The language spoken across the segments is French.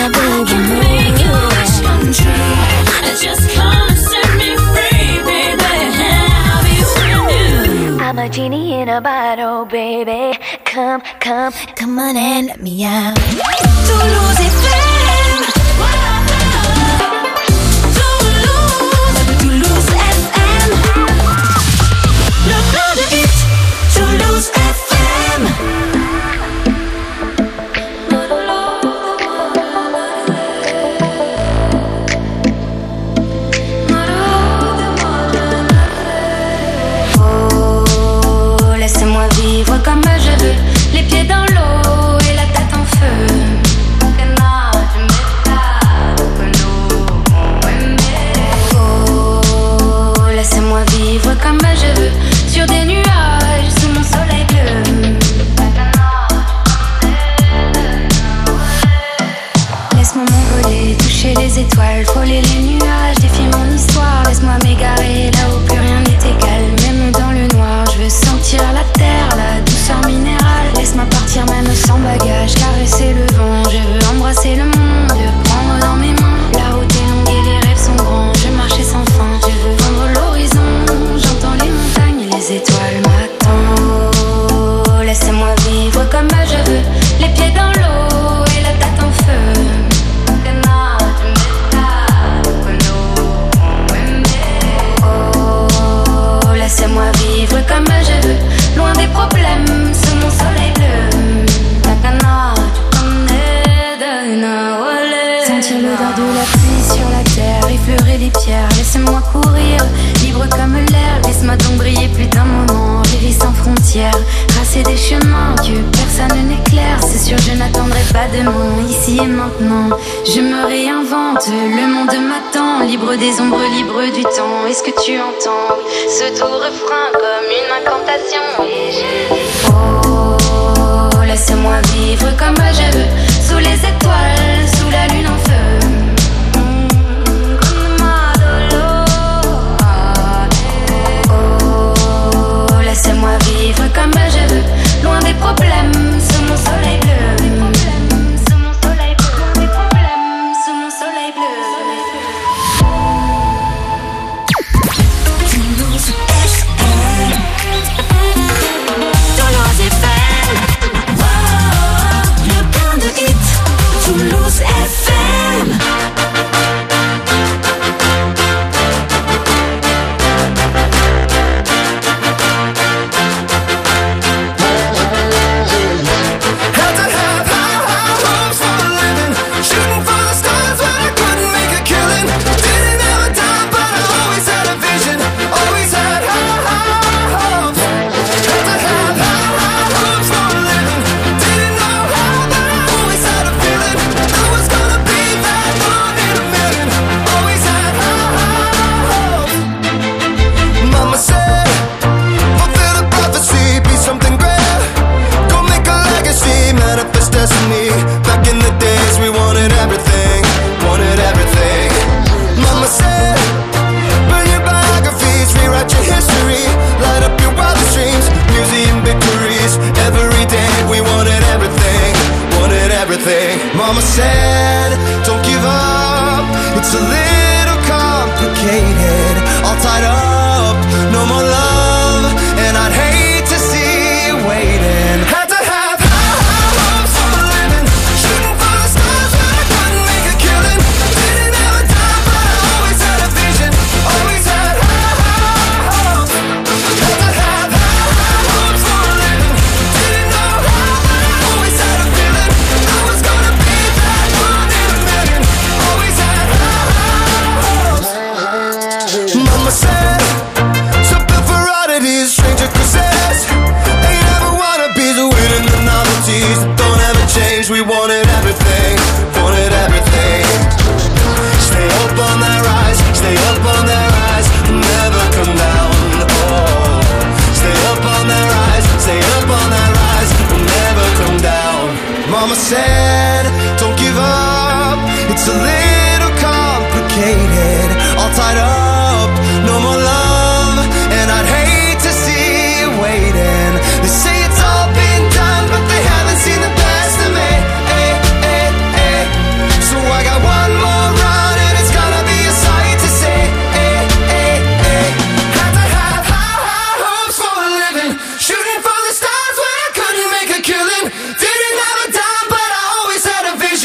a baby make your wish come true. Just come and set me free, baby. I'll be with you. I'm a genie in a bottle, baby. Come, come, come on and let me out. Toulouse FM. Toulouse FM. Le plein de hits. Toulouse FM. Oh, laissez-moi vivre comme je veux, les pieds dans l'eau et la tête en feu. Oh, laissez-moi vivre comme je veux, sur des nuages, sous mon soleil bleu. Laisse-moi m'envoler, toucher les étoiles, frôler les nuages, défier mon histoire. Laisse-moi m'égarer là où plus rien n'est égal, même dans le noir. Je veux sentir la terre, la douceur minérale. Laisse-moi partir même sans bagage, caresser le vent. Je veux embrasser le monde, prendre dans mes mains. La route est longue et les rêves sont grands. Je marchais sans fin, je veux vendre l'horizon. J'entends les montagnes et les étoiles m'attendent. Oh, laissez-moi vivre comme je veux, les pieds dans l'eau et la tête en feu. Oh, laissez-moi vivre comme je veux, loin des problèmes, sous mon soleil bleu. Sentir l'odeur de la pluie sur la terre, effleurer les pierres, laissez-moi courir, libre comme l'air. Laisse-moi donc briller plus d'un moment, rêver sans frontières, tracer des chemins que personne n'éclaire. C'est sûr je n'attendrai pas demain, ici et maintenant. Je me réinvente, le monde m'attend, libre des ombres, libre du temps. Est-ce que tu entends ce doux refrain comme une incantation? Et je dis oh, laissez-moi vivre comme je veux, sous les étoiles, sous la lune en feu. Oh, laissez-moi vivre comme je veux, loin des problèmes, sous mon soleil bleu. Sous mon soleil bleu, loin des problèmes, sous mon soleil bleu. Toulouse FM. Toulouse FM. Wow, le plein de hits. Toulouse FM. Back in the days we wanted everything, wanted everything. Mama said, burn your biographies, rewrite your history, light up your wildest dreams, museum victories. Every day we wanted everything, wanted everything. Mama said, don't give up, it's a little complicated. All tied up, no more love, and I'd hate to see you waiting. Had to have we wanted everything, wanted everything. Stay up on that rise, stay up on that rise, never come down. Oh, stay up on that rise, stay up on that rise, never come down. Mama said, don't give up, it's a little complicated. All tied up, no more love, and I'd hate to see you waiting. They say it's all been done, but they haven't seen the best of me. So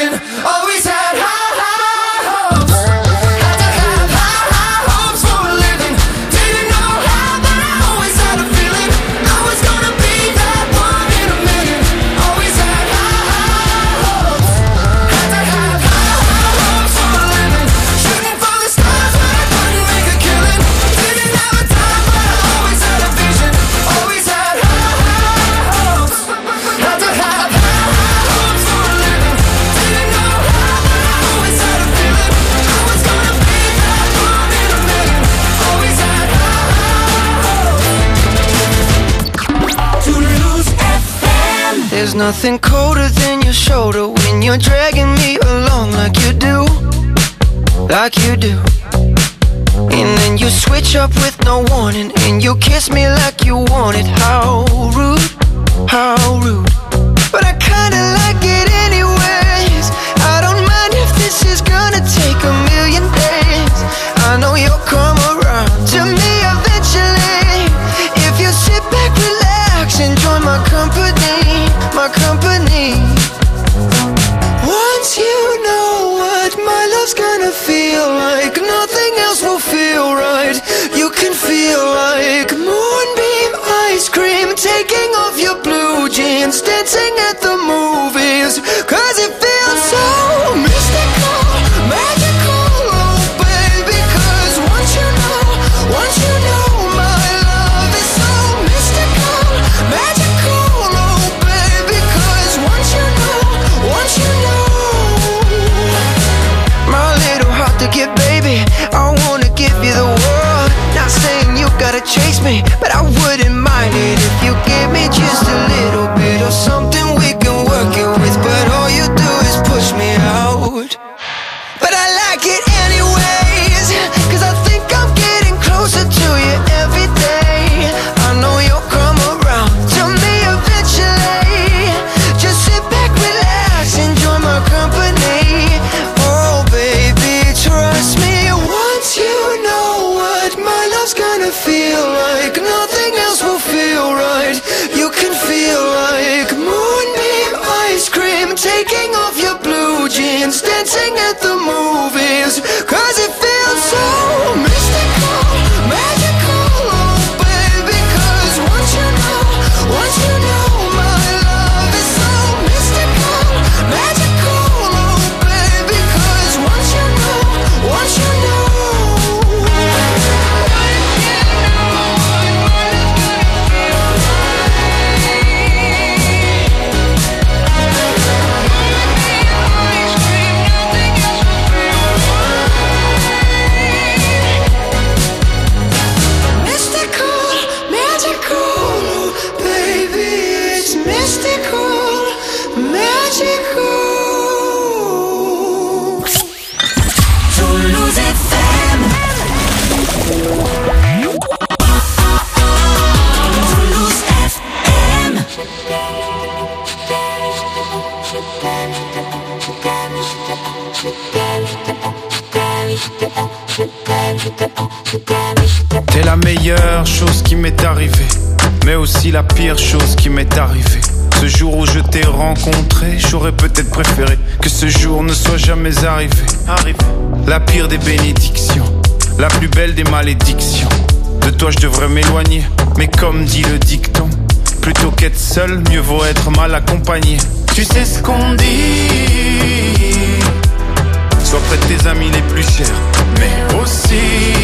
feeling. Always had high hopes. Had to have high hopes for a living. Didn't know how, but I always had a feeling I was gonna be that one in a million. Always had high hopes. Had to have high hopes for a living. Shooting for the stars, but I couldn't make a killing. Didn't have a time, but I always had a vision. Always had high hopes. Had to have high hopes for a living. Didn't know how, but I always had a feeling I was gonna be that one in a million. Always had high hopes. To lose FM. There's nothing colder than your shoulder when you're dragging me along like you do. Like you do. And then you switch up with no warning, and you kiss me like you want it. How rude, how rude. But I kinda like it anyways. I don't mind if this is gonna take a million days. I know you'll come around to me eventually. If you sit back, relax, enjoy my company, my company. Once you know what my love's gonna feel like, nothing else will feel right. You can feel like moonbeam ice cream, taking off your blue jeans, dancing at the movies. Cause it feels so mystical, magical, oh baby. Cause once you know my love is so mystical, magical, oh baby. Cause once you know my little heart to get, baby, I wanna give you the world. Not saying you gotta chase me, but I wouldn't mind it if you gave me just a little bit of something we can work it with. But all you do is push me out. But I like it anyways, cause I think I'm getting closer to you every day. I know you'll come around to me eventually. Just sit back, relax, enjoy my company. Oh baby, trust me. Once you know what my love's gonna feel like, nothing else will feel right. You can feel like moonbeam ice cream, taking off your blue jeans, dancing at the movies. Cause it feels so mystical, magical, oh baby. Cause once you know my love is so mystical, magical, oh baby. Cause once you know mystical, magical, baby. It's mystical, magical. Toulouse FM. Toulouse FM. T'es la meilleure chose qui m'est arrivée, mais aussi la pire chose qui m'est arrivée. Ce jour où je t'ai rencontré, j'aurais peut-être préféré que ce jour ne soit jamais arrivé. La pire des bénédictions, la plus belle des malédictions. De toi je devrais m'éloigner, mais comme dit le dicton, plutôt qu'être seul, mieux vaut être mal accompagné. Tu sais ce qu'on dit, sois près de tes amis les plus chers, mais aussi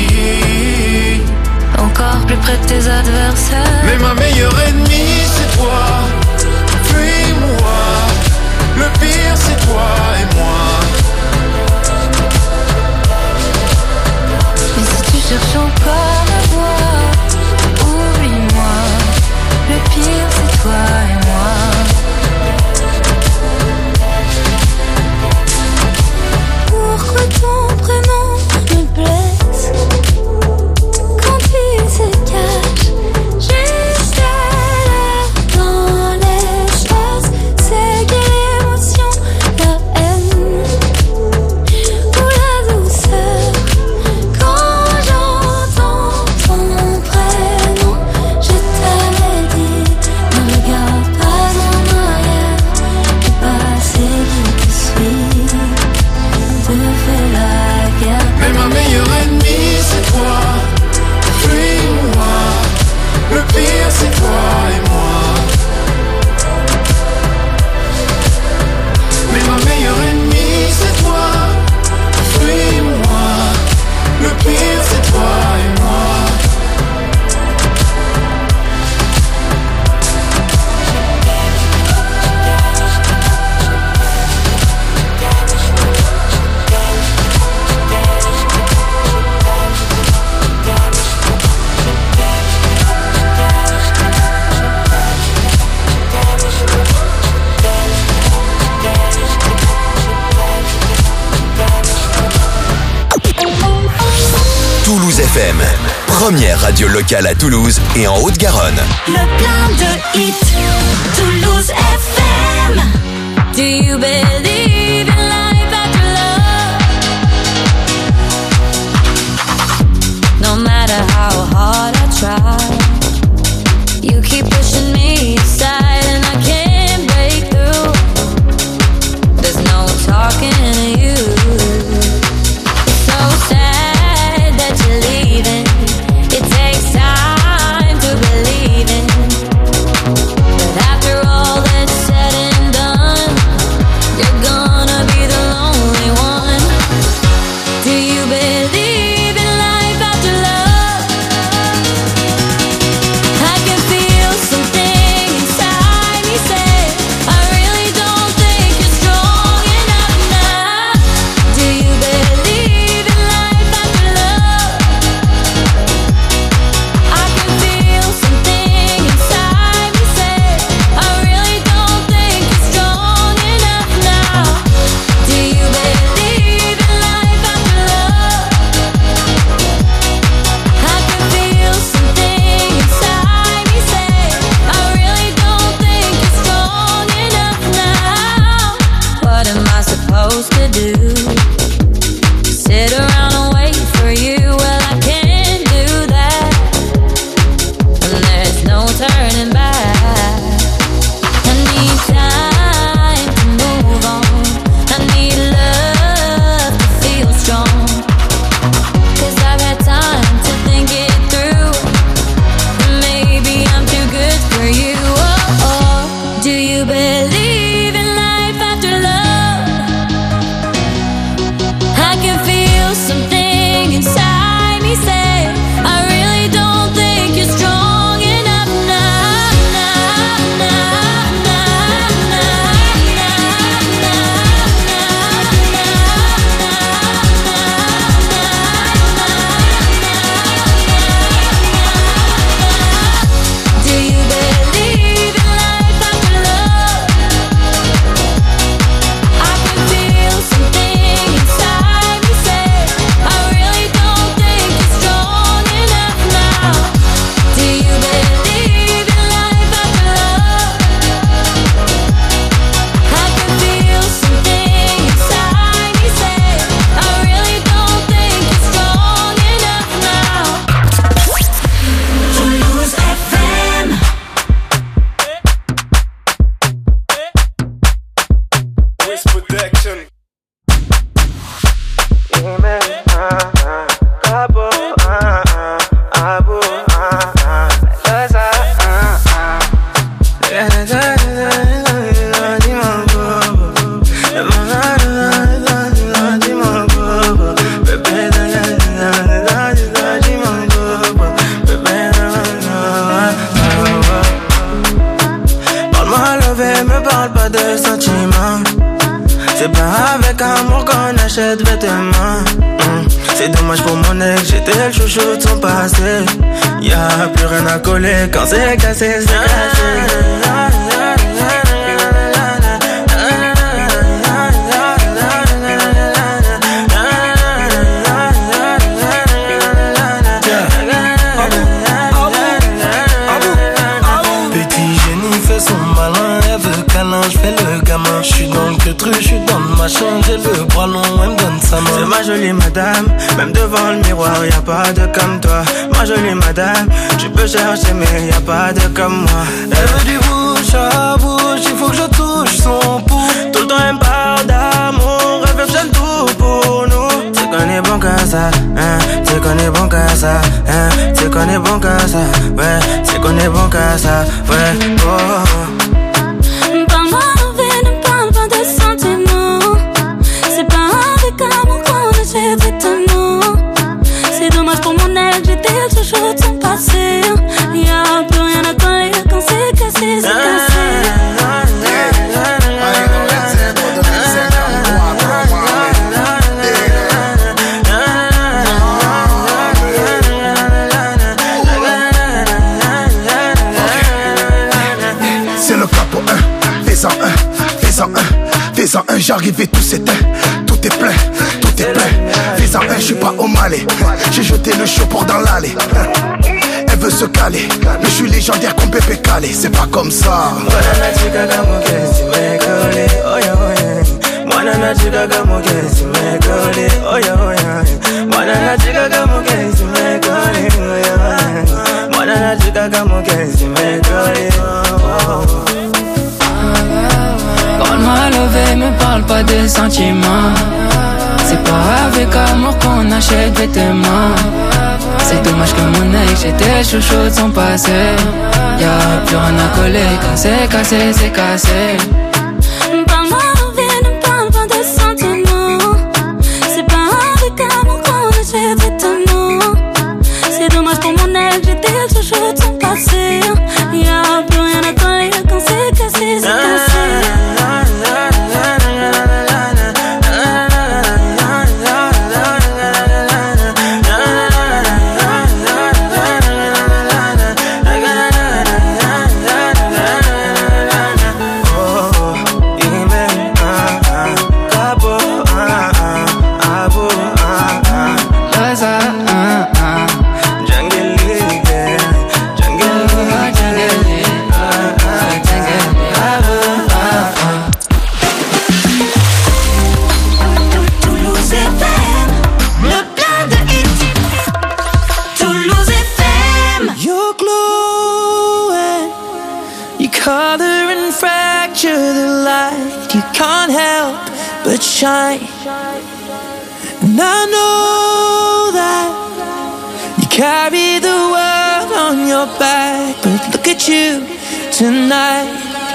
Encore plus près de tes adversaires. mais ma meilleure ennemie c'est toi, puis moi. Le pire c'est toi et moi. Mais si tu cherches encore à voir, oublie-moi. Le pire c'est toi et moi. FM, première radio locale à Toulouse et en Haute-Garonne. Le plein de hits, Toulouse FM. Do you believe in life after love? No matter how hard I try, you keep pushing me aside and I can't break through. There's no talking to you. It's so sad that you're leaving. It takes time to believe in. But after all that's said and done, you're gonna be the lonely one. Do you believe in life after love? I can feel something inside me say, I really don't think you're strong enough now. Do you believe in life after love? I can feel something inside me say, I really don't think you're strong enough now. Do you believe in life after love? I can feel something inside me say, I really don't think you're strong enough now. What am I supposed to do? Sit around and wait for you? Well, I can't do that. And there's no turning back. I need time to move on. I need love to feel strong. 'Cause I've had time to think it through. Maybe I'm too good for you. Oh, oh. Do you believe in life after love? I can feel something inside me say, I really don't think you're strong enough now. Do you believe in life after love? I can feel something inside me say, I really don't think you're strong enough now. Do you believe in life after love? I can feel something inside me say, I really don't think you're strong enough now. Toulouse FM. Wiz Protection. Parle-moi levé, me parle pas de sentiments. C'est pas avec amour qu'on achète vêtements. C'est dommage pour mon ex, j'étais le chouchou de son passé. Y'a plus rien à coller, quand c'est cassé, c'est cassé. Petit génie fait son malin, elle veut câlin, je fais le gamin. J'suis dans le queutru, j'suis dans le machin, j'ai le bras long, elle me donne sa main. C'est ma jolie madame, même devant le miroir, y'a pas de comme toi. Ma jolie madame, tu peux chercher mais y'a pas de comme moi. Elle veut du bouche à bouche, il faut que je touche son pouls. Tout le temps elle me parle d'amour, elle veut que j'aime tout pour nous. C'est qu'on est bon qu'à ça, hein, c'est qu'on est bon qu'à ça, hein, c'est qu'on est bon qu'à ça, ouais, c'est qu'on est bon qu'à ça, ouais, oh. Parle-moi envers, ne parle pas de sentiments. C'est pas avec amour qu'on achète vêtements. C'est dommage pour mon ex, j'étais le chouchou de son passé. Y'a plus rien à coller, quand c'est cassé, c'est cassé. C'est le capo 1, fais-en un, fais-en un, fais-en un, j'arrive et tout s'éteint. Tout est plein, fais-en un, je suis pas au Malais. J'ai jeté le chapeau dans l'allée. Elle veut se caler, mais je suis légendaire comme Pépé Calé. C'est pas comme ça. Parle-moi levé, me parle pas de sentiments. C'est pas avec amour qu'on achète vêtements. C'est dommage que mon ex, j'étais chouchou de son passé. Y'a plus rien à coller, quand c'est cassé, c'est cassé. Parle-moi levé, ne parle pas de sentiments. C'est pas avec amour qu'on achète vêtements. C'est dommage pour mon ex, j'étais chouchou de son passé. Y'a plus rien à coller, quand c'est cassé, c'est cassé. Shine. And I know that you carry the world on your back, but look at you tonight.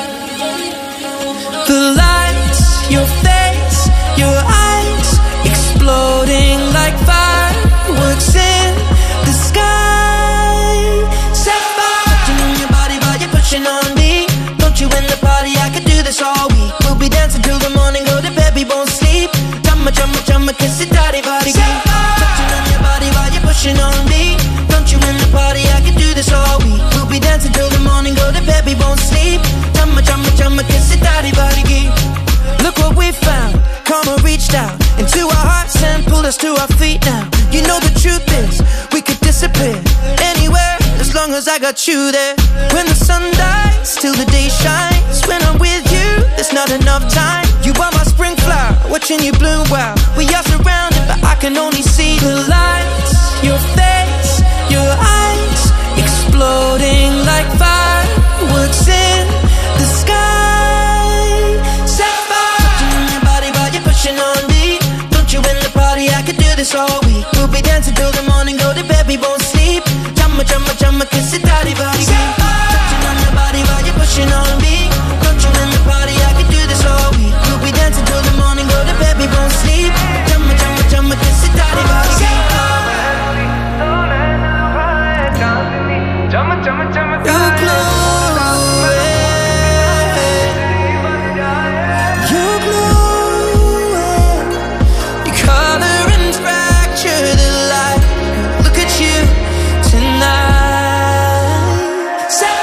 The lights, your face, your eyes, exploding like fireworks in the sky. Set fire. Touching on your body while you're pushing on me. Don't you in the party, I could do this all week. We'll be dancing till the morning, go to bed, we won't sleep. Chumma, kiss it, daddy, body. Touching on your body while you're pushing on me. Don't you in the party, I could do this all week. We'll be dancing till the morning, go to bed, we won't sleep. Chumma, kiss it, daddy, body. Look what we found, karma reached out into our hearts and pulled us to our feet now. You know the truth is, we could disappear anywhere as long as I got you there. When the sun dies, till the day shines. When I'm with you, there's not enough time. You are my spring flower, watching you bloom wild. We are surrounded, but I can only see the lights. Your face, your eyes, exploding like fireworks in the sky. Set fire. Touching on your body while you're pushing on me. Don't you in the party, I could do this all week. We'll be dancing till the morning, go to bed, we won't sleep. Chumma, kiss it, daddy, body. Touching on your body while you're pushing on me. Don't you in the party, I could do this all week. We'll be dancing till the morning, go to bed, we won't sleep. Chumma, kiss it, daddy, body. You're glowing. You're glowing. Your color and fracture the light. Look at you tonight. Set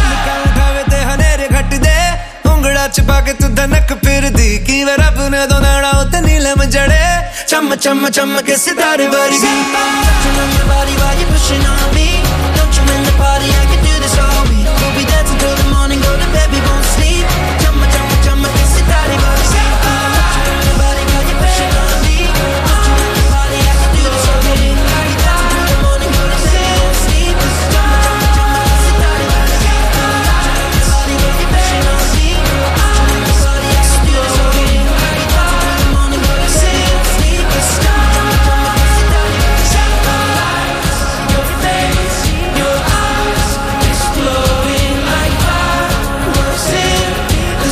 fire. ਉਂਗੜਾ ਚ ਪਾ ਕੇ ਤੂੰ ਦਨਕ ਫਿਰਦੀ ਕਿਵੇਂ ਰੱਬ ਨੇ ਦੋਨਾੜਾ ਉਤੇ ਨੀਲਮ ਜੜੇ ਚੰਮ ਕੇ ਸਿਤਾਰੇ ਵਰਗੀ Touching on your body while you're pushing on me. Don't you in the party, I can do this all week. We'll be dancing till the morning, go to bed, we won't sleep. Chumma, kiss it, daddy, body. Touching on your body while you're pushing on me. Don't you in the party, I can do this all week. We'll be dancing till the morning, go to bed, we won't sleep. Chumma, kiss it, daddy, body. Touching on your body while you're pushing on me. Don't you in the party, I can do this all week. We'll be dancing till the morning, go to bed, we won't sleep. Chumma, kiss it, daddy, body. Your face, your eyes, exploding like fireworks in the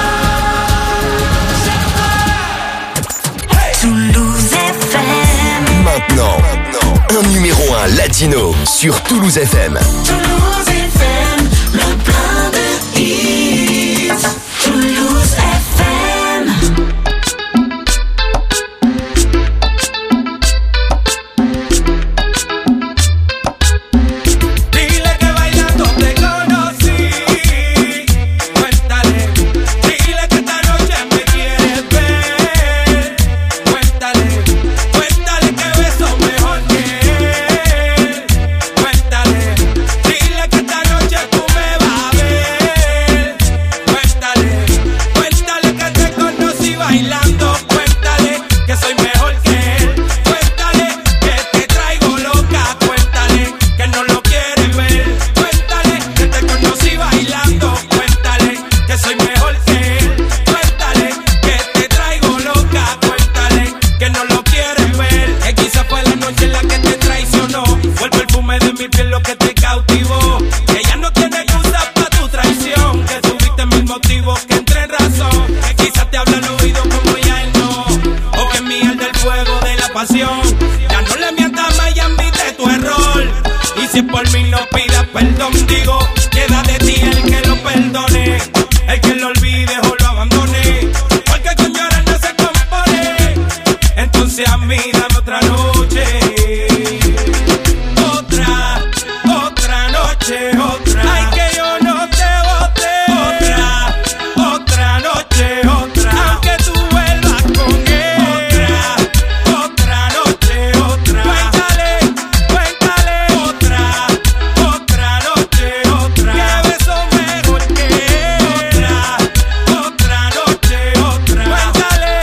sky. Toulouse FM. Maintenant, un numéro 1 latino sur Toulouse FM. Toulouse FM, le plein de hits. Toulouse FM. Dile que bailando te conocí. Cuéntale, dile que esta noche me quieres ver. Cuéntale que fuego de la pasión. Ya no le mientas más y admite tu error. Y si por mí no pidas perdón, digo, queda de ti el que lo perdone, el que lo olvide o lo abandone, porque con llorar no se compone. Entonces a mí dame otra noche, otra noche, otra. Ay, que yo no te bote. Otra noche, otra. Aunque tú vuelvas con él. Otra noche, otra. Cuéntale, otra noche, otra. Que beso mejor que él. Otra noche, otra. Cuéntale,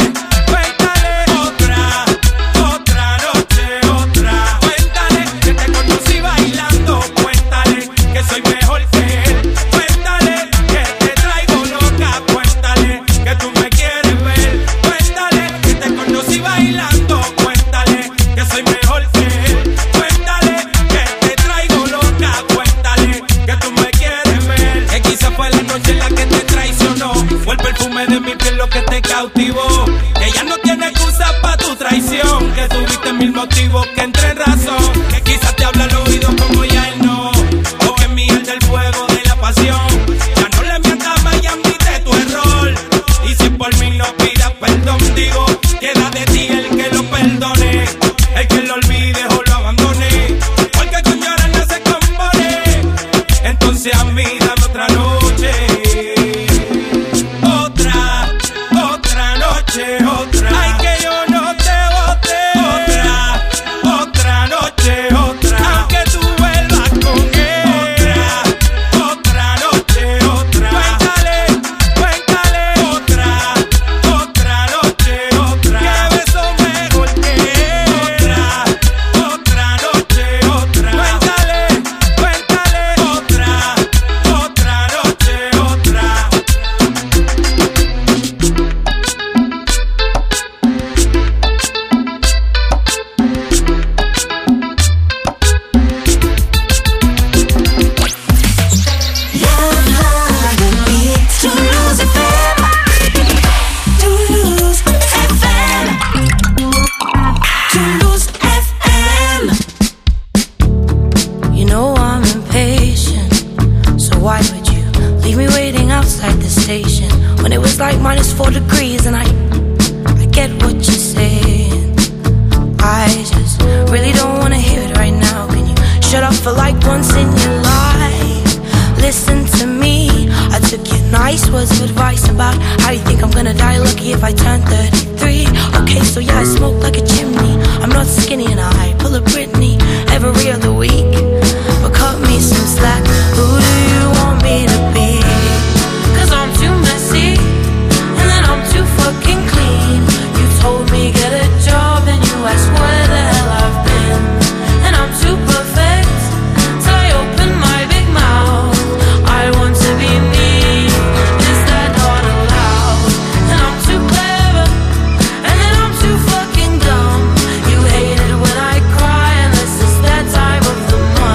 otra noche, otra. Cuéntale que te conocí bailando. Cuéntale que soy mejor que él. Cuéntale que te traigo loca. Cuéntale que tú me quieres ver. Cuéntale que te conocí bailando. Cuéntale que soy mejor que él. Cuéntale que te traigo loca. Cuéntale que tú me quieres ver. Que quizá fue la noche en la que te traicionó. Fue el perfume de mi piel lo que te cautivó. Que ya no tiene excusa pa' tu traición. Que tuviste mil motivos que entre en razón. Que quizás te habla al oído como ya él no. O que mi alma del fuego de la pasión. Ya no le mientas más y admite tu error. Y si por mí no pidas perdón, digo, queda de ti el que lo perdone, el que lo olvide o lo abandone, porque con llorar no se compone. Entonces a mí dame otra noche, otra noche, otra. Ay, que yo no te bote. Otra noche, otra. Aunque tú vuelvas con él. Otra noche, otra. Cuéntale, otra noche, otra. Que beso mejor que él. Otra noche, otra. Cuéntale, otra noche, otra. Toulouse FM. Toulouse FM. Toulouse FM. You know I'm impatient, so why would you leave me waiting outside the station when it was like -4 degrees? And I get what you're saying. I just really don't wanna hear it right now. Can you shut up for like once in your life? Listen to me. I took your nice words of advice about how you think I'm gonna die lucky if I turn 33. Okay, so yeah, I smoke like a chimney. I'm not skinny and I pull a Britney every other week. But cut me some slack. Who do you want me to be? 'Cause I'm too messy and then I'm too fucking clean. You told me get a job and you asked where the hell I've been. And I'm too perfect till I open my big mouth. I want to be me. Is that not allowed? And I'm too clever and then I'm too fucking dumb. You hate it when I cry unless it's that time of the month.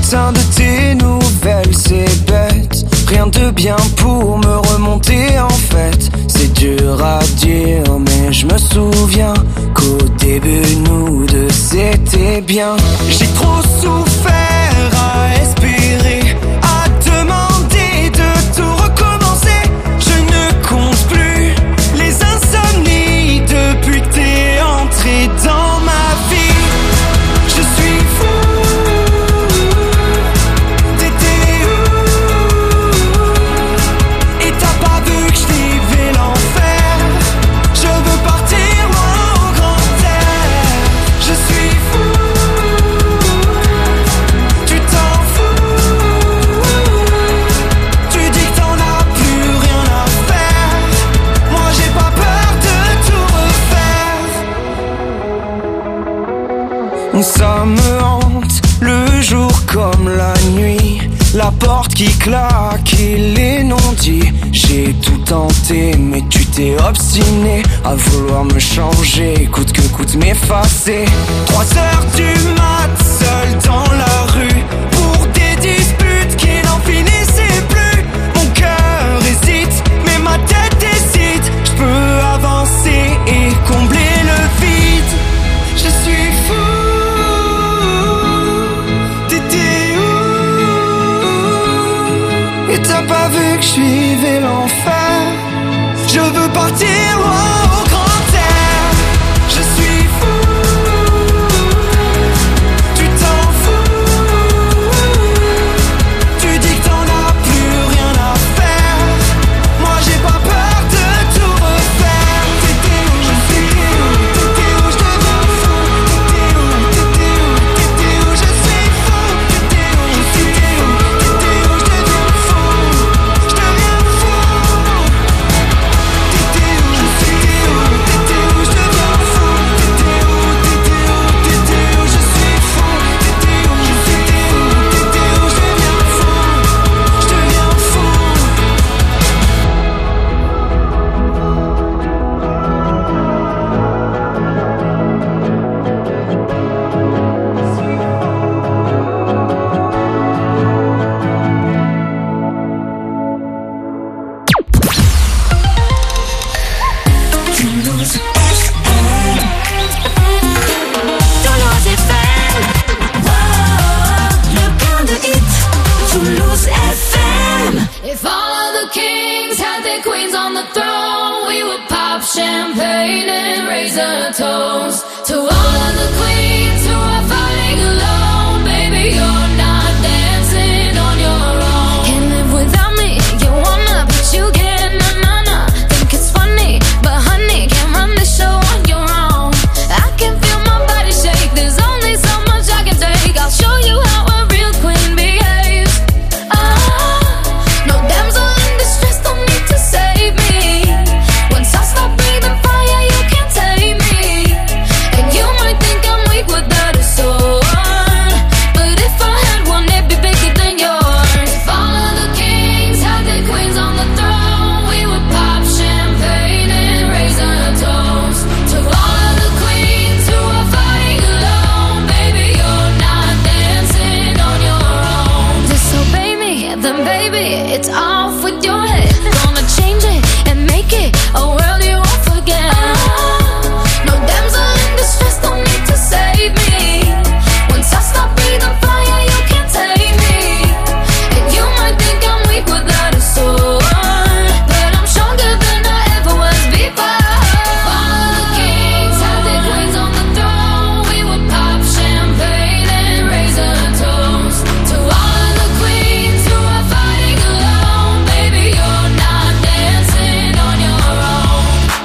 matin de tes nouvelles, c'est bête. Rien de bien pour me remonter en fait. C'est dur à dire mais je me souviens qu'au début nous deux c'était bien. J'ai trop souffert à espérer, à demander de tout recommencer. Je ne compte plus les insomnies depuis que t'es entré dans ma vie. Je suis fou. Ça me hante, le jour comme la nuit. La porte qui claque et les non-dits. J'ai tout tenté mais tu t'es obstiné à vouloir me changer, coûte que coûte m'effacer. 3 heures du mat, seul dans la rue, pour des disputes qui n'en finissaient plus. Mon cœur hésite mais ma tête décide. Je peux avancer et combler le vide. Je suis fou. Et t'as pas vu que je suivais l'enfer. Je veux partir loin au grand air. Je suis fou. Tu t'en fous. Tu dis que t'en as plus rien à faire. Moi j'ai pas peur de tout refaire. T'étais où? Je suis où? T'étais où? Je deviens fou. T'étais où? T'étais où? T'étais où? Je suis fou. T'étais où? T'étais où? T'étais où? Je deviens fou. Je deviens fou. T'étais où? Je suis où? T'étais où? Je deviens fou. T'étais où? T'étais où? T'étais où? Je suis fou. T'étais où? T'étais où? T'étais où? Je deviens fou. Je deviens fou. Toulouse FM. Le point de hit. Toulouse FM. If all of the kings had their queens on the throne, we would pop champagne and raise a toast to all of the queens who are fighting alone. Baby, you're not dancing on your own. Can't live without me, you wanna, but you can't, na-na-na. Think it's funny, but honey, can't run the show on your own. I can feel my body shake, there's only so much I can take. I'll show you how a real queen behaves. No damsel in distress, don't need to save me. Once I stop breathing fire, you can't tame me. And you might think I'm weak without a sword, but if I had one, it'd be bigger than yours. If all of the kings had their queens on the throne, we would pop champagne and raise a toast to all of the queens who are fighting alone. Baby, you're not dancing on your own. Disobey me, then baby, it's off with your head. Gonna change it and make it a world you won't forget. No damsel in distress, don't need to save me. Once I stop breathing fire, you can't tame me. And you might think I'm weak without a sword, but I'm stronger than I ever was before. If all of the kings had their queens on the throne, we would pop champagne and raise a toast to all of the queens who are fighting alone. Baby, you're not dancing on your own.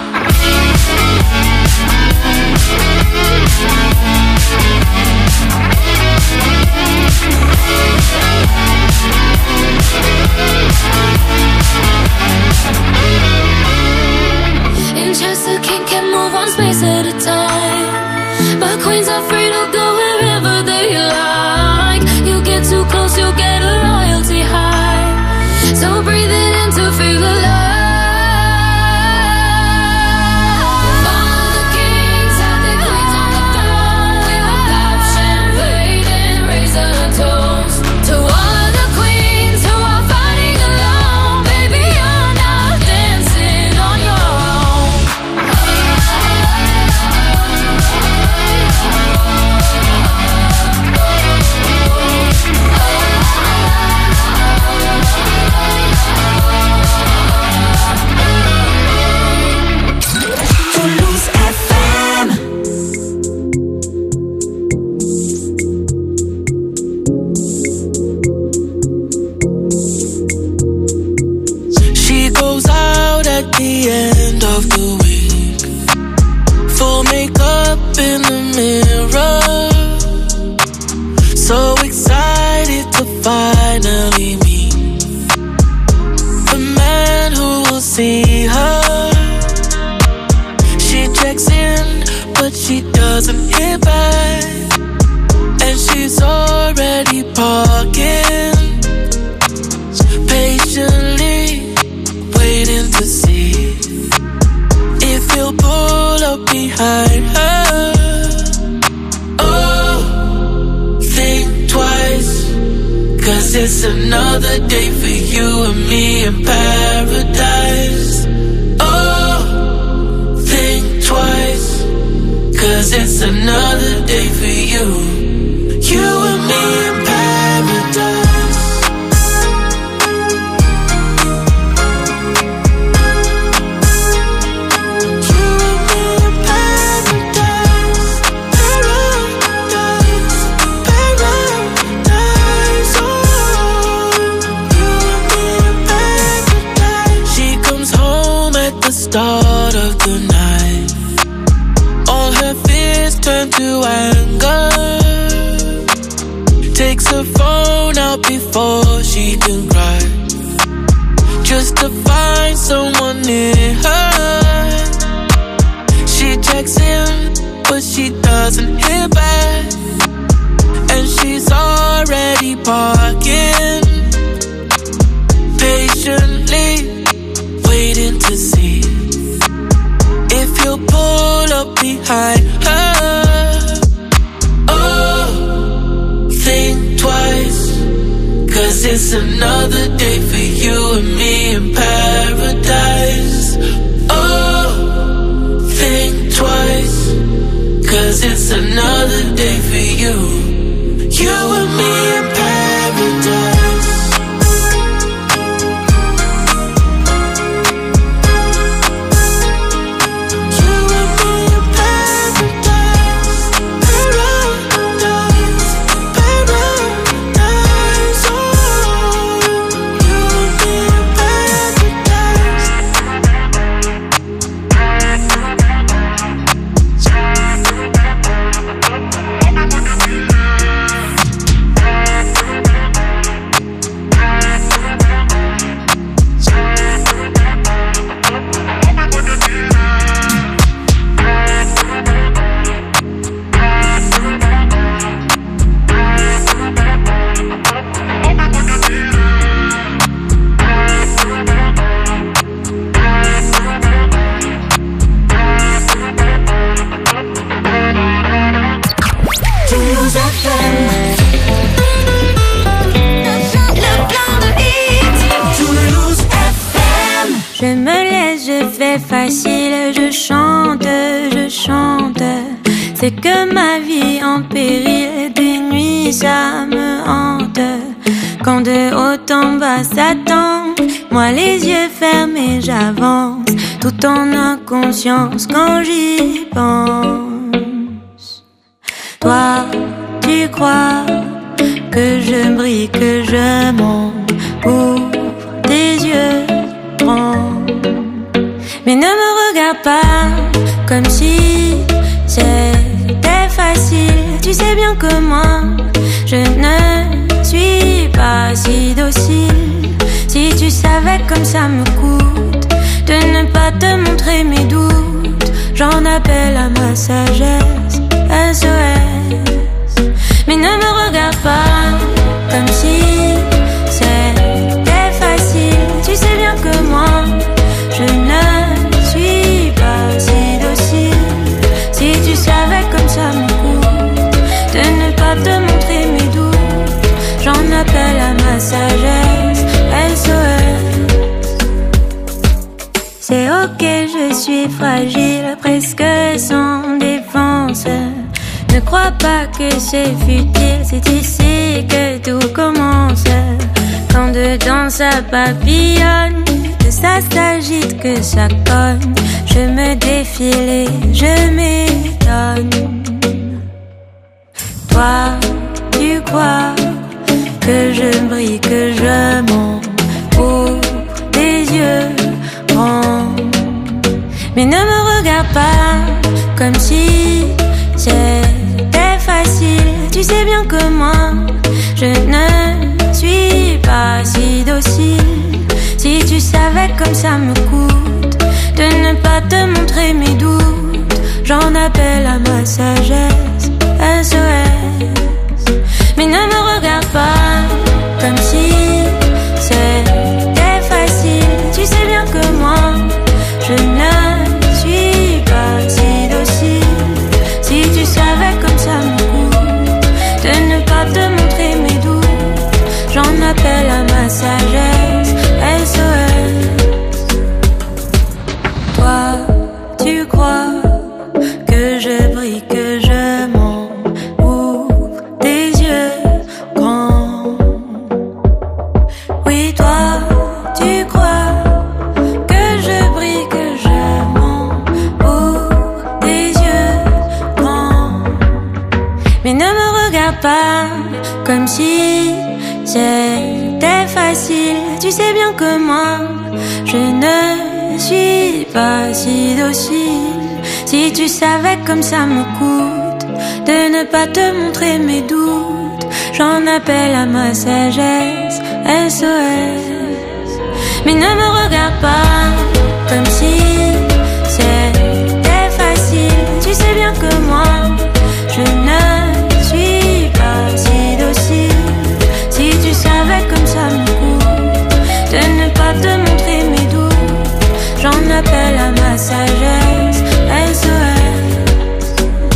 In chess, the king can move one space at a time, but queens are free to go wherever they like. You get too close, you'll get a royalty high. So breathe it in to feel alive. If all of the kings had their queens on the throne, we would pop champagne and raise a toast behind her. Oh, think twice, 'cause it's another day for you and me in paradise. Oh, think twice, 'cause it's another day for you and me in paradise. Start of the night, all her fears turn to anger. Takes her phone out before she can cry, just to find someone near her. She checks in, but she doesn't hear back, and she's already parking, patiently waiting to see if you'll pull up behind her. Oh, think twice, 'cause it's another day for you and me in paradise. Oh, think twice, 'cause it's another day for you and me in paradise. Je me laisse, je fais facile, je chante. C'est que ma vie en péril, des nuits ça me hante. Quand de haut en bas ça tangue, moi les yeux fermés j'avance, tout en inconscience quand j'y pense. Toi, tu crois que je brille, que je monte, ouvre tes yeux, mais ne me regarde pas comme si c'était facile. Tu sais bien que moi, je ne suis pas si docile. Si tu savais comme ça me coûte de ne pas te montrer mes doutes, j'en appelle à ma sagesse, SOS. Mais ne me regarde pas comme si c'était facile. Tu sais bien que moi, je ne suis pas si docile. Si tu savais comme ça me coûte de ne pas te montrer mes doutes, j'en appelle à ma sagesse, SOS. C'est ok, je suis fragile, presque sans défense. Ne crois pas que c'est futile, c'est ici que tout commence. Quand dedans ça papillonne, que ça s'agite, que ça cogne, je me défile et je m'étonne. Toi, tu crois que je brille, que je monte, ouvre tes yeux grands, mais ne me regarde pas comme si c'était facile. Tu sais bien que moi, je ne suis pas si docile. Si tu savais comme ça me coûte de ne pas te montrer mes doutes, j'en appelle à ma sagesse, SOS. Mais ne me regarde pas comme si c'était facile. Tu sais bien que moi, je ne suis pas si docile. Oui, toi, tu crois que je brille, que je mens pour tes yeux grands. Mais ne me regarde pas comme si c'était facile. Tu sais bien que moi, je ne suis pas si docile. Si tu savais comme ça me coûte de ne pas te montrer mes doutes, j'en appelle à ma sagesse, SOS. Mais ne me regarde pas comme si c'était facile. Tu sais bien que moi, je ne suis pas si docile. Si tu savais comme ça me coûte de ne pas te montrer mes doutes, j'en appelle à ma sagesse, SOS.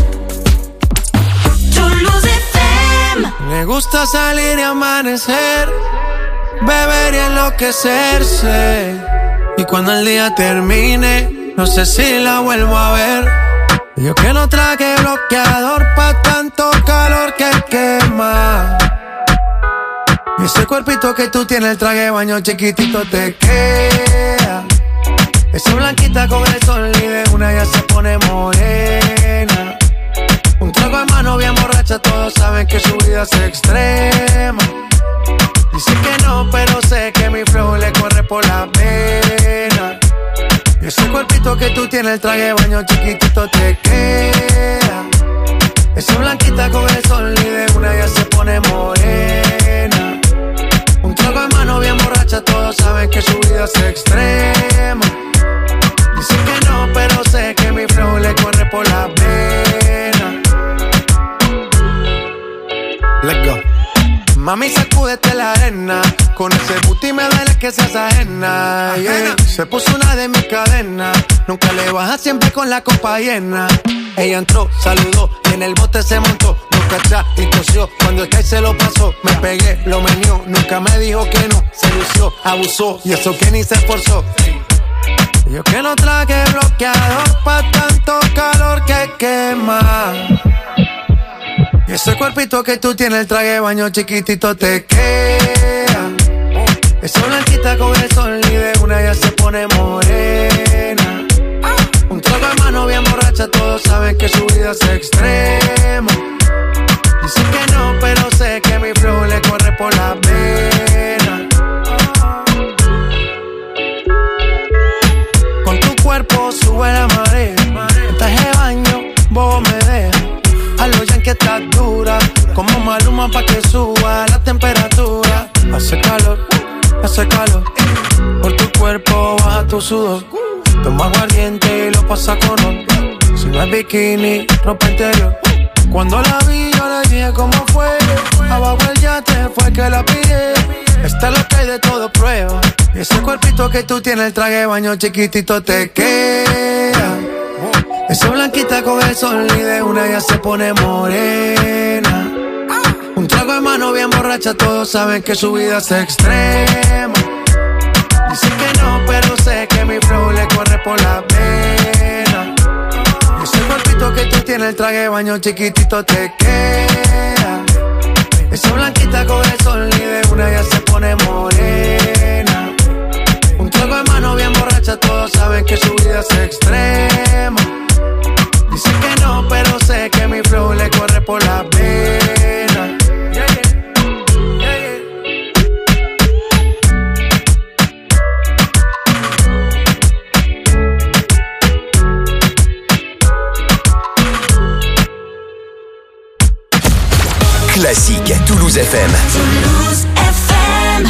Toulouse FM. Me gusta salir y amanecer, beber y enloquecerse. Y cuando el día termine, no sé si la vuelvo a ver. Yo que no traje bloqueador pa' tanto calor que quema. Y ese cuerpito que tú tienes, el traje de baño chiquitito te queda. Esa blanquita con el sol y de una ya se pone morena. Un trago en mano bien borracha, todos saben que su vida es extrema. Dice que no, pero sé que mi flow le corre por la vena. Y ese cuerpito que tú tienes, el traje de baño chiquitito te queda. Esa blanquita con el sol y de una ya se pone morena. Un trago en mano bien borracha, todos saben que su vida es extrema. Dice que no, pero sé que mi flow le corre por la vena. Let's go. Mami, sacúdete la arena. Con ese booty me duele que seas ajena, yeah. Se puso una de mis cadenas. Nunca le baja, siempre con la copa llena. Ella entró, saludó y en el bote se montó. No cachá y tosió, cuando el que se lo pasó. Me pegué, lo menió, nunca me dijo que no. Se lució, abusó y eso que ni se esforzó. Yo que no traje bloqueador pa' tanto calor que quema. Y ese cuerpito que tú tienes, el traje de baño chiquitito te queda. Esa blanquita con el sol y de una ya se pone morena. Un trago en mano bien borracha, todos saben que su vida es extrema. Dice que no, pero sé que mi flow le corre por la vena. Con tu cuerpo sube la marea. En traje de baño, bobo me deja. A lo ya que estás dura, como Maluma pa' que suba la temperatura. Hace calor, por tu cuerpo baja tu sudor. Toma aguardiente y lo pasa con ron. Si no es bikini, ropa interior. Cuando la vi yo le dije cómo fue. Abajo el yate fue que la pillé. Esta es lo que hay de todo prueba. Y ese cuerpito que tú tienes, el traje de baño chiquitito te queda. Esa blanquita con el sol y de una ya se pone morena. Un trago en mano bien borracha, todos saben que su vida es extrema. Dice que no, pero sé que mi flow le corre por la vena. Y ese cuerpito que tú tienes, el traje de baño chiquitito te queda. Esa blanquita con el sol y de una ya se pone morena. Un trago en mano bien borracha, todos saben que su vida es extrema. Dice que no, pero sé que mi flow le corre por la vena. Yeah, yeah. Yeah, yeah. Classique Toulouse FM. Toulouse FM.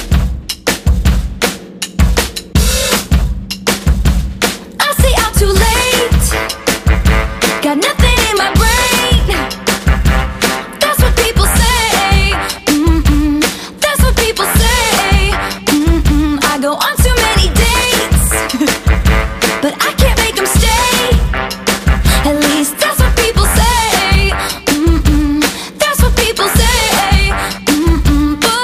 I stay out too late. Got nothing in my brain. That's what people say. That's what people say. I go on too many dates, but I can't make them stay. At least that's what people say. That's what people say. But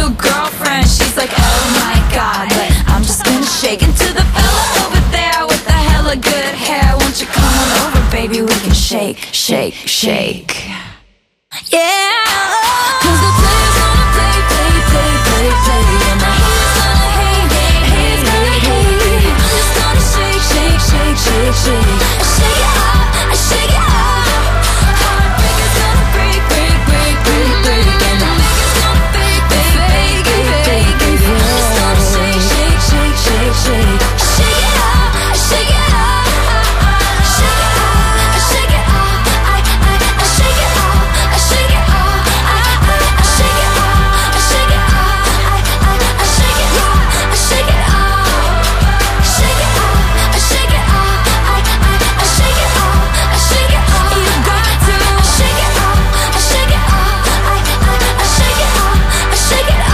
new girlfriend. She's like, oh my god, but I'm just gonna shake. And to the fella over there with the hella good hair, won't you come on over, baby, we can shake, shake, shake. Yeah, 'cause the players gonna play, play, play, play, play, and the haters gonna hate, haters gonna hate. I'm just gonna shake, shake, shake, shake, shake. I shake it up, I shake it up. Heartbreakers gonna break, break, break, break, break, and the makers gonna fake, fake, fake, fake, fake. I'm just gonna shake, shake, shake, shake, shake. I shake it up, I shake it up. Shake it up, I shake it up. I shake it up, I shake it up. I shake it up, I shake it up. I shake it up, I shake it up. Shake it up, I shake it up. I shake it up, I shake it up. You got to shake it up, I shake it up. I shake it up, I shake it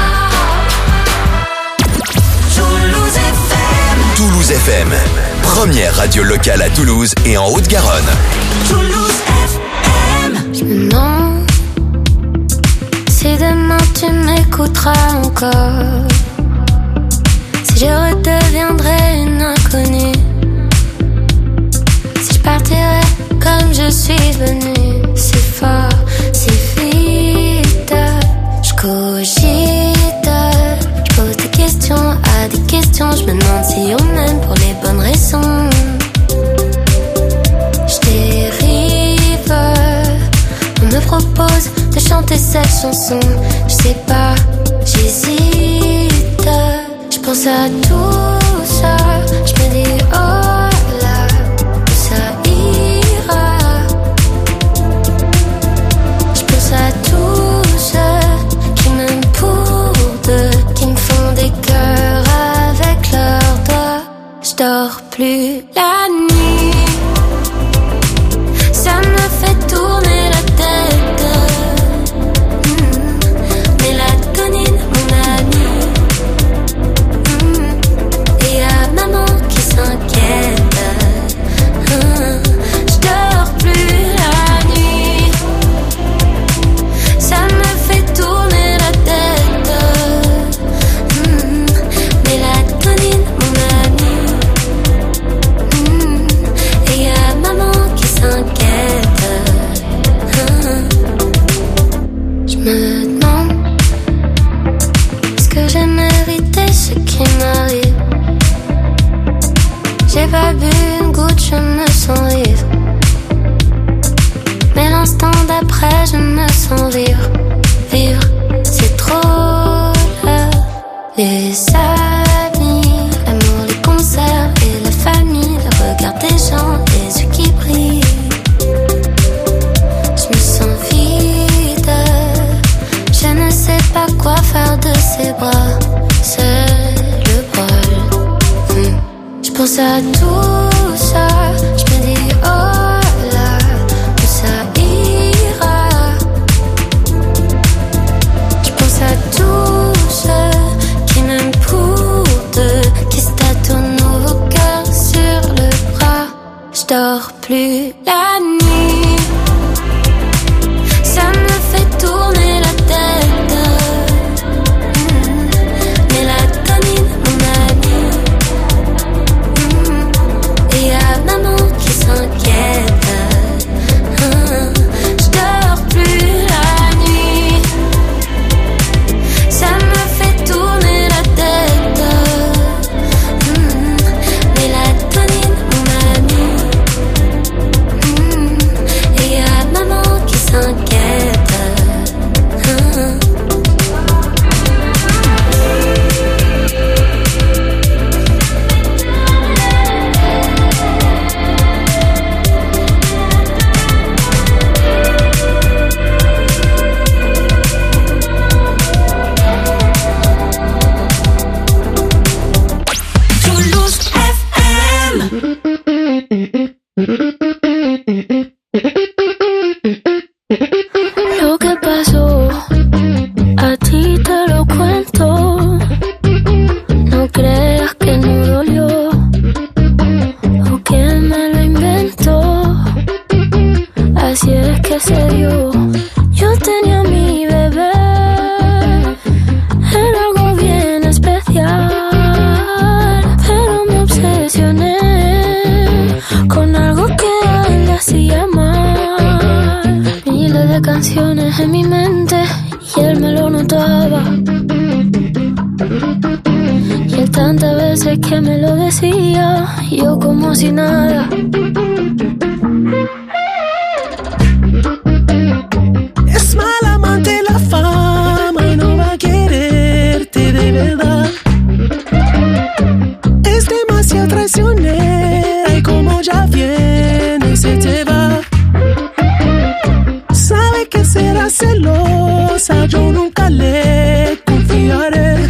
up. Toulouse FM. Toulouse FM, première radio locale à Toulouse et en Haute-Garonne. Toulouse FM. Je me demande si demain tu m'écouteras encore, si je redeviendrai une inconnue, si je partirai comme je suis venue. C'est fort, c'est vite, je cogite, je pose des questions à des questions. Je me demande si on m'aime pour les bonnes raisons. Je dérive, on me propose de chanter cette chanson. Je sais pas, j'hésite, je pense à tout ça. Je me dis oh là, où ça ira. Je pense à tous ceux qui m'aiment pour deux, qui me font des cœurs avec leurs doigts. Je dors plus la nuit, ça me fait tourner la tête. Mélatonine, mon ami. Et y'a maman qui s'inquiète. Je dors plus la nuit, ça me fait tourner la tête. Mélatonine, mon ami. Et y'a maman qui s'inquiète. Je me demande, est-ce que j'ai mérité ce qui m'arrive? J'ai pas bu une goutte, je me sens vivre. Mais l'instant d'après, je me sens vivre. Vivre, c'est trop là. Les amis, l'amour, les concerts et la famille, le regard des gens, les yeux qui brillent. Je me sens vide, je ne sais pas quoi faire de ces bras. C'est le bol. Je pense à tout ça, je me dis oh là, où ça ira. Je pense à tous ceux qui m'aiment pour deux, qui se tâtonnent au cœur sur le bras. Je dors plus la nuit, ça me fait tourner la tête. Mélatonine, mon ami. Et y'a maman qui s'inquiète. Je dors plus la nuit, ça me fait tourner la tête. Mélatonine, mon ami. olvidaba. Y él tantas veces que me lo decía, yo como si nada. Es mal amante la fama y no va a quererte de verdad. Es demasiado traicionera y como ya viene se te va. Sabe que será celosa, yo nunca le confiaré.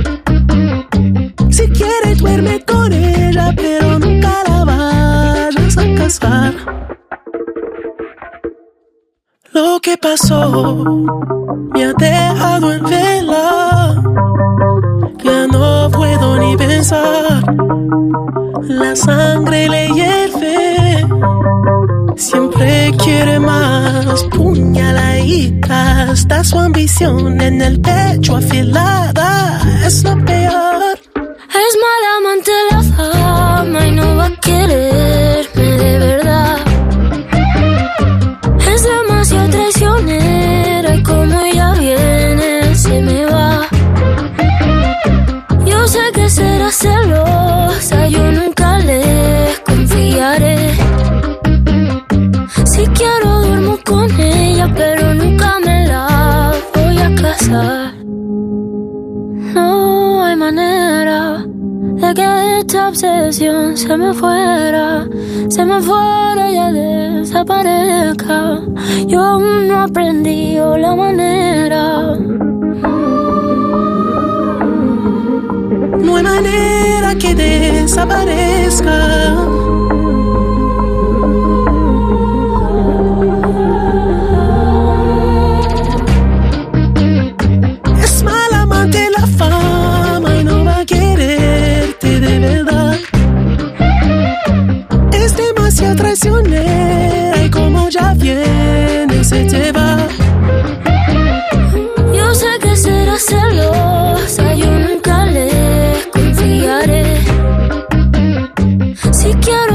Si quiere duerme con ella, pero nunca la vayas a casar. Lo que pasó me ha dejado en vela. Ya no puedo ni pensar. La sangre le hierve. Siempre quiere más. Puñaladita. Está su ambición en el pecho afilada. Es lo peor. Es mala amante la fama y no va a quererme de verdad. Es demasiado traicionera y como ella viene se me va. Yo sé que será celosa, yo nunca le confiaré. Si quiero duermo con ella, pero nunca me la voy a casar. No hay manera de que esta obsesión se me fuera y ya desaparezca. Yo aún no aprendí la manera. No hay manera que desaparezca. Es mal amante la fama y no va a quererte de verdad. Es demasiado traicionera y como ya viene se te va. Yo sé que será celosa, yo nunca le confiaré. Si quiero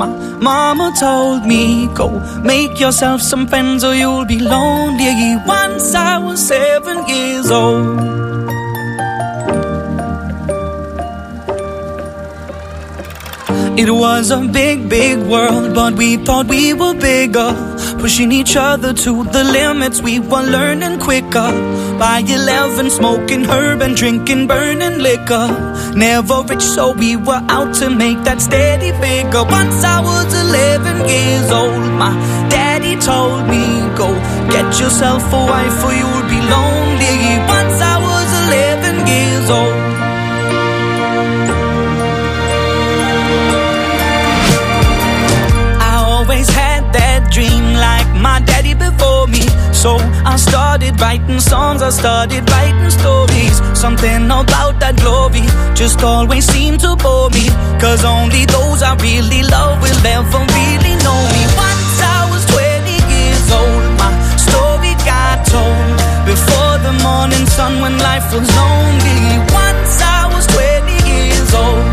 My mama told me, go make yourself some friends or you'll be lonely. Once I was 7 years old. It was a big, big world, but we thought we were bigger. Pushing each other to the limits, we were learning quicker. By 11, smoking herb and drinking burning liquor. Never rich, so we were out to make that steady figure. Once I was 11 years old, my daddy told me, go get yourself a wife or you'll be lonely. Once I was 11 years old. Always had that dream like my daddy before me. So I started writing songs, I started writing stories. Something about that glory just always seemed to bore me. Cause only those I really love will ever really know me. Once I was 20 years old, my story got told. Before the morning sun when life was lonely. Once I was 20 years old.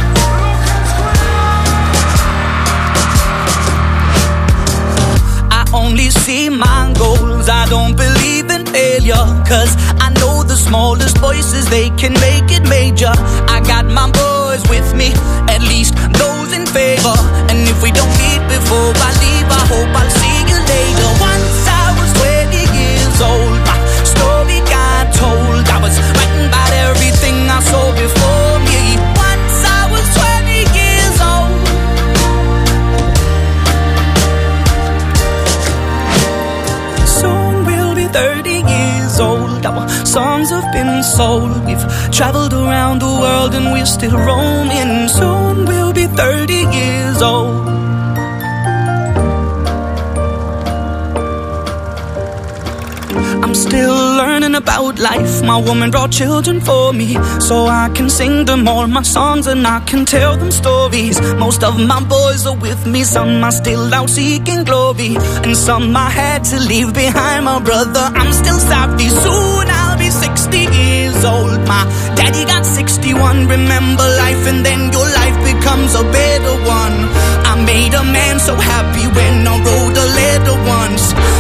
Only see my goals, I don't believe in failure. Cause I know the smallest voices, they can make it major. I got my boys with me, at least those in favor. And if we don't meet before I leave, I hope I'll see you later. Once I was 20 years old, my story got told. I was writing about everything I saw before me. Once I was 20 years old. Soon we'll be 30 years old. Our songs have been sold. We've traveled around the world and we're still roaming. Soon we'll be 30 years old. I'm still learning about life. My woman brought children for me, so I can sing them all my songs and I can tell them stories. Most of my boys are with me, some are still out seeking glory, and some I had to leave behind. My brother, I'm still sorry. Soon I'll be 60 years old. My daddy got 61. Remember life and then your life becomes a better one. I made a man so happy when I wrote a letter once.